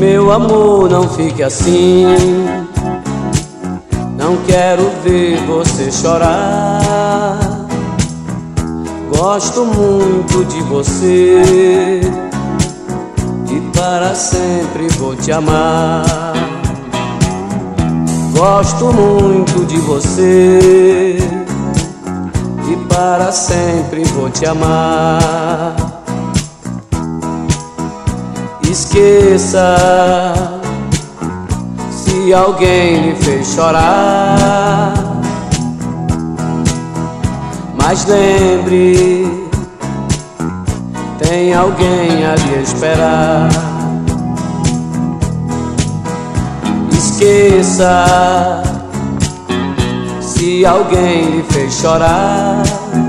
Meu amor, não fique assim. Não quero ver você chorar. Gosto muito de você e para sempre vou te amar. Gosto muito de você e para sempre vou te amar. Esqueça se alguém lhe fez chorar, mas lembre, tem alguém a lhe esperar. Esqueça se alguém lhe fez chorar,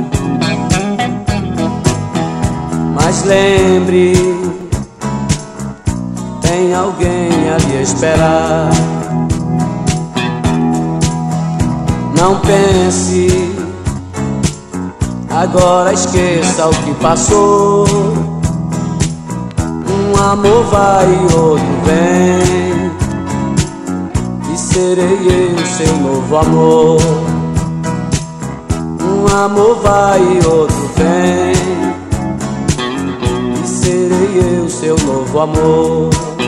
mas lembre, tem alguém a lhe esperar. Não pense, agora esqueça o que passou. Um amor vai e outro vem, e serei eu seu novo amor. Um amor vai e outro vem, e serei eu seu novo amor.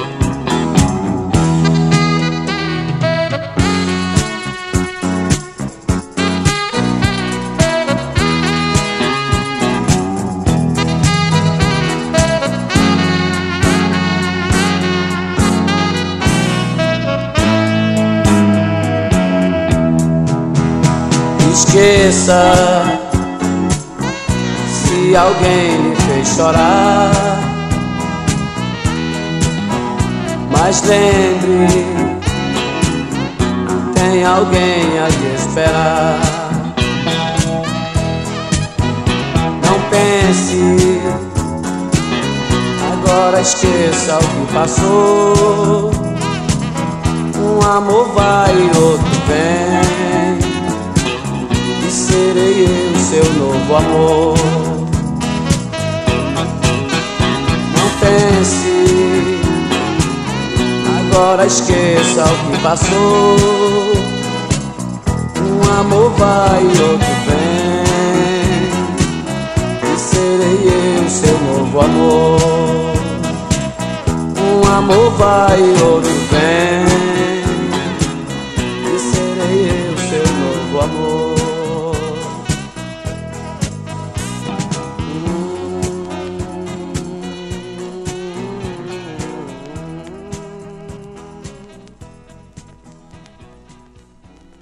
Esqueça se alguém lhe fez chorar, mas lembre, tem alguém a lhe esperar. Não pense, agora esqueça o que passou. Um amor vai e outro vem, e serei eu seu novo amor. Não pense, agora esqueça o que passou. Um amor vai e outro vem, e serei eu seu novo amor. Um amor vai e outro vem,